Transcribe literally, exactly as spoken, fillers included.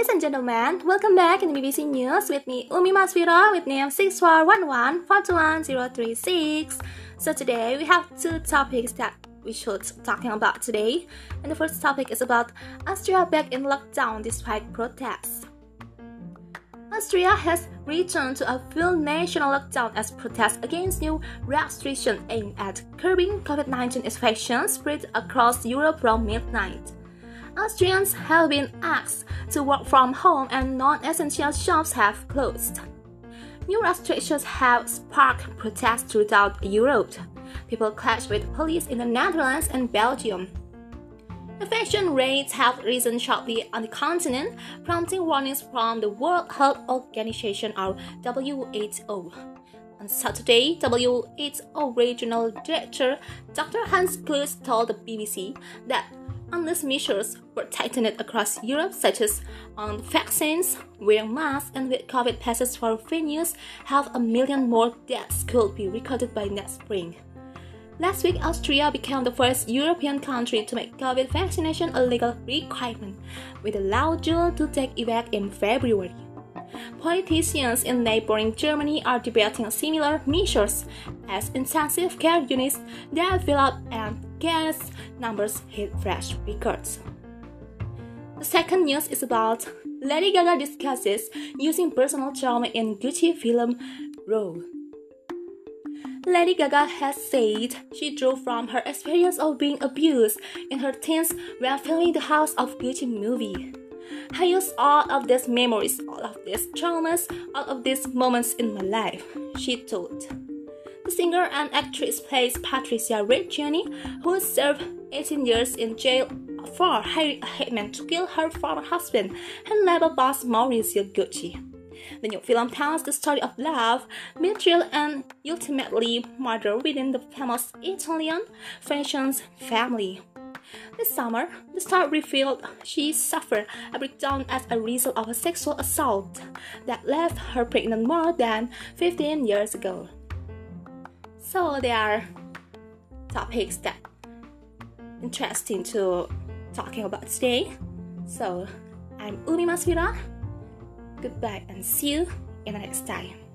Ladies and gentlemen, welcome back in the B B C News with me, Umi Masvira, with name six four one one four two one zero three six. So today we have two topics that we should talking about today. And the first topic is about Austria back in lockdown despite protests. Austria has returned to a full national lockdown as protests against new restrictions aimed at curbing COVID nineteen infections spread across Europe from midnight. Austrians have been asked to work from home and non-essential shops have closed. New restrictions have sparked protests throughout Europe. People clashed with police in the Netherlands and Belgium. Infection rates have risen sharply on the continent, prompting warnings from the World Health Organization or W H O. On Saturday, W H O Regional Director Doctor Hans Kluge told the B B C that unless measures were tightened across Europe, such as on vaccines, wearing masks, and with COVID passes for venues, half a million more deaths could be recorded by next spring. Last week, Austria became the first European country to make COVID vaccination a legal requirement, with a law due to take effect in February. Politicians in neighboring Germany are debating similar measures as intensive care units develop and case numbers hit fresh records. The second news is about Lady Gaga discusses using personal trauma in Gucci film role. Lady Gaga has said she drew from her experience of being abused in her teens while filming the House of Gucci movie. I use all of these memories, all of these traumas, all of these moments in my life, she told. The singer and actress plays Patricia Reggiani, who served eighteen years in jail for hiring a hitman to kill her former husband and label boss Maurizio Gucci. The new film tells the story of love, betrayal, and ultimately murder within the famous Italian fashion family. This summer, the star revealed she suffered a breakdown as a result of a sexual assault that left her pregnant more than fifteen years ago. So there are topics that interesting to talking about today. So I'm Umi Masvira. Goodbye and see you in the next time.